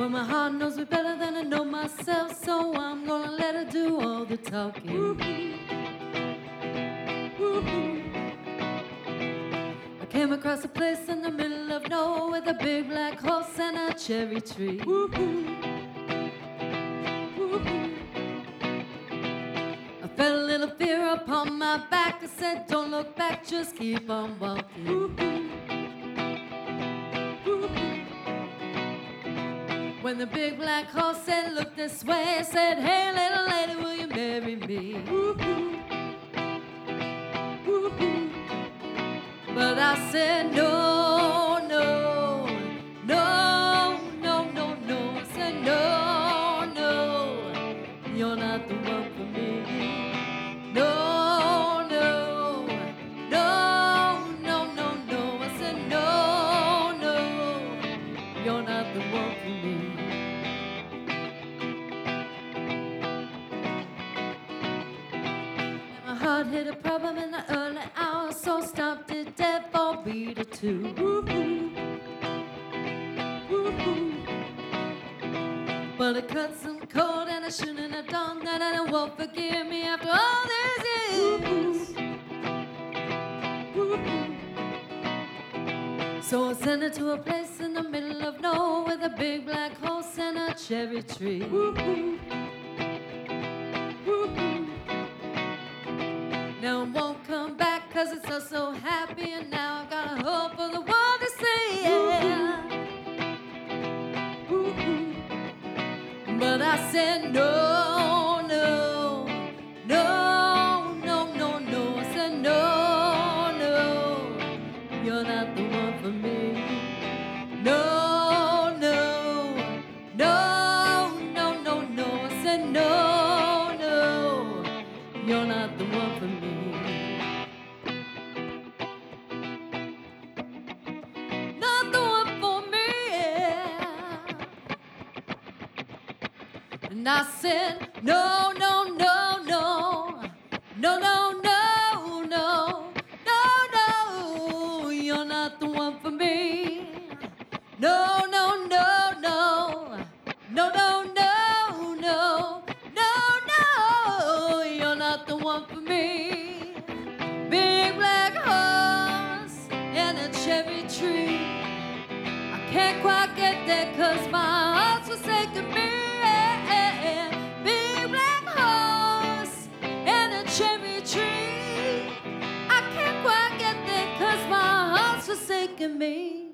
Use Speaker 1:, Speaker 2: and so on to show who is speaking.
Speaker 1: Well, my heart knows me better than I know myself, so I'm gonna let her do all the talking. Woo-hoo. Woo-hoo. I came across a place in the middle of nowhere with a big black horse and a cherry tree. Woo-hoo. Woo-hoo. I felt a little fear upon my back. I said, don't look back, just keep on walking. Woo-hoo. When the big black horse said, look this way, I said, hey, little lady, will you marry me? Woo-hoo. Woo-hoo. But I said, no, no, no, no, no, no. I said, no, no, you're not the one for me. No, no, no, no, no, no. I said, no, no, you're not the one for me. My heart hit a problem in the early hours, so stopped it dead for a beat or two. Woo-hoo. Woo-hoo. But it cut some cold and I shouldn't have done that, and it won't forgive me after all these years. Woo-hoo. So I sent her to a place in the middle of nowhere with a big black horse and a cherry tree. Woo-hoo. Woo-hoo. Now I won't come back 'cause it's so happy, and now I've got a hope for the world to see. Yeah. Woo-hoo. But I said no, no, no, no, no, no. I said no, no, you're not the one for me. No, no, no, no, no, no. I said no, no, you're not the one for me. Not the one for me, yeah. And I said, no, no, no, no, no, no, no, no, no, no, you're not the one for me. No, no, no, no, no, no, no, no, no, no, you're not the one for me. Big black horse and a cherry tree. I can't quite get there 'cause my heart's forsaken me. Big black horse and a cherry tree. I can't quite get there 'cause my heart's forsaken me.